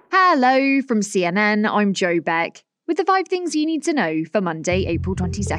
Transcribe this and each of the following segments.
Hello from CNN, I'm Joe Beck, with the 5 things you need to know for Monday, April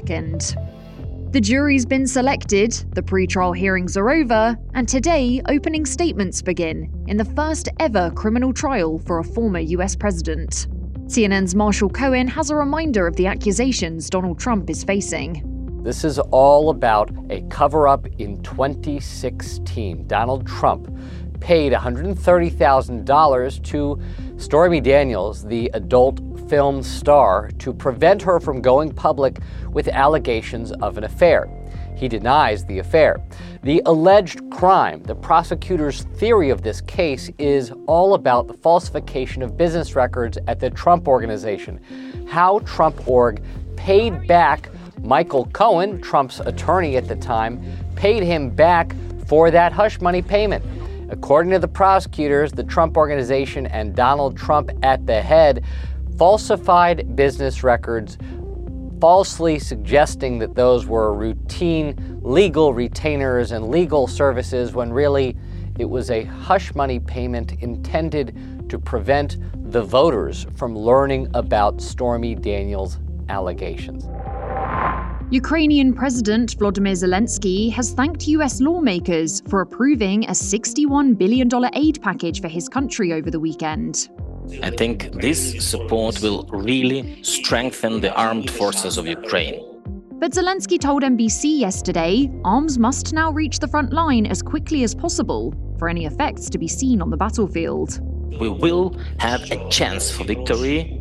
22nd. The jury's been selected, the pre-trial hearings are over, and today opening statements begin in the first ever criminal trial for a former US president. CNN's Marshall Cohen has a reminder of the accusations Donald Trump is facing. This is all about a cover-up in 2016. Donald Trump paid $130,000 to Stormy Daniels, the adult film star, to prevent her from going public with allegations of an affair. He denies the affair. The alleged crime, the prosecutor's theory of this case, is all about the falsification of business records at the Trump Organization. How Trump Org paid back Michael Cohen, Trump's attorney at the time, paid him back for that hush money payment. According to the prosecutors, the Trump Organization and Donald Trump at the head falsified business records, falsely suggesting that those were routine legal retainers and legal services when really it was a hush money payment intended to prevent the voters from learning about Stormy Daniels' allegations. Ukrainian President Volodymyr Zelensky has thanked US lawmakers for approving a $61 billion aid package for his country over the weekend. I think this support will really strengthen the armed forces of Ukraine. But Zelensky told NBC yesterday arms must now reach the front line as quickly as possible for any effects to be seen on the battlefield. We will have a chance for victory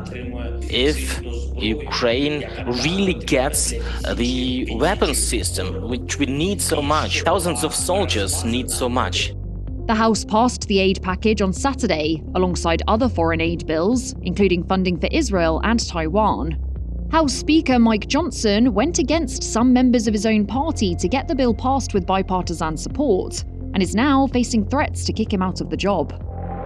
if Ukraine really gets the weapons system, which we need so much. Thousands of soldiers need so much. The House passed the aid package on Saturday, alongside other foreign aid bills, including funding for Israel and Taiwan. House Speaker Mike Johnson went against some members of his own party to get the bill passed with bipartisan support, and is now facing threats to kick him out of the job.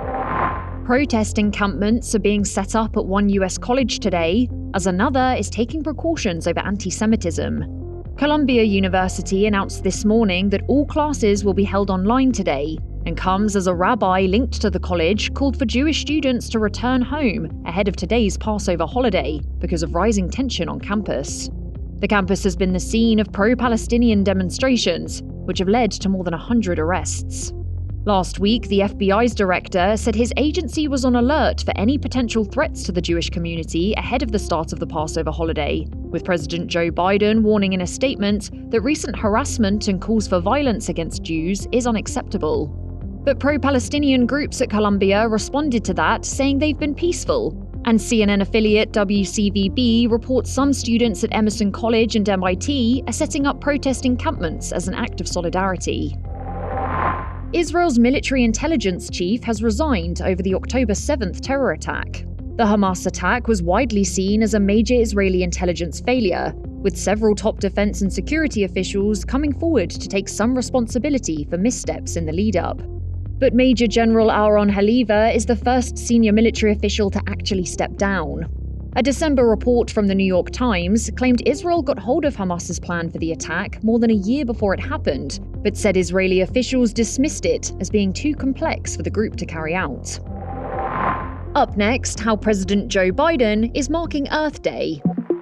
Protest encampments are being set up at one US college today, as another is taking precautions over anti-Semitism. Columbia University announced this morning that all classes will be held online today, and comes as a rabbi linked to the college called for Jewish students to return home ahead of today's Passover holiday because of rising tension on campus. The campus has been the scene of pro-Palestinian demonstrations, which have led to more than 100 arrests. Last week, the FBI's director said his agency was on alert for any potential threats to the Jewish community ahead of the start of the Passover holiday, with President Joe Biden warning in a statement that recent harassment and calls for violence against Jews is unacceptable. But pro-Palestinian groups at Columbia responded to that, saying they've been peaceful. And CNN affiliate WCVB reports some students at Emerson College and MIT are setting up protest encampments as an act of solidarity. Israel's military intelligence chief has resigned over the October 7th terror attack. The Hamas attack was widely seen as a major Israeli intelligence failure, with several top defense and security officials coming forward to take some responsibility for missteps in the lead-up. But Major General Aaron Haliva is the first senior military official to actually step down. A December report from the New York Times claimed Israel got hold of Hamas's plan for the attack more than a year before it happened, but said Israeli officials dismissed it as being too complex for the group to carry out. Up next, how President Joe Biden is marking Earth Day.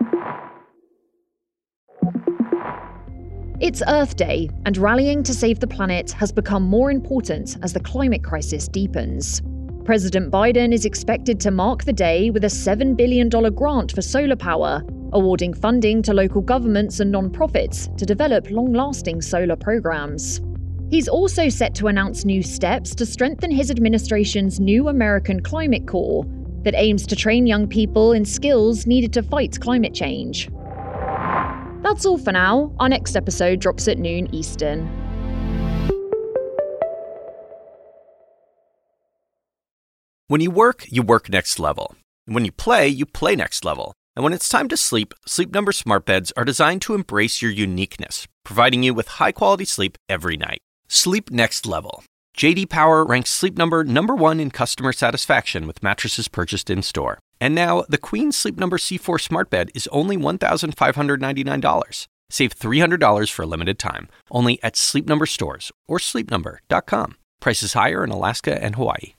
It's Earth Day, and rallying to save the planet has become more important as the climate crisis deepens. President Biden is expected to mark the day with a $7 billion grant for solar power, awarding funding to local governments and non-profits to develop long-lasting solar programs. He's also set to announce new steps to strengthen his administration's new American Climate Corps that aims to train young people in skills needed to fight climate change. That's all for now. Our next episode drops at noon Eastern. When you work next level. And when you play next level. And when it's time to sleep, Sleep Number smart beds are designed to embrace your uniqueness, providing you with high-quality sleep every night. Sleep next level. J.D. Power ranks Sleep Number #1 in customer satisfaction with mattresses purchased in-store. And now, the Queen Sleep Number C4 smart bed is only $1,599. Save $300 for a limited time, only at Sleep Number stores or sleepnumber.com. Prices higher in Alaska and Hawaii.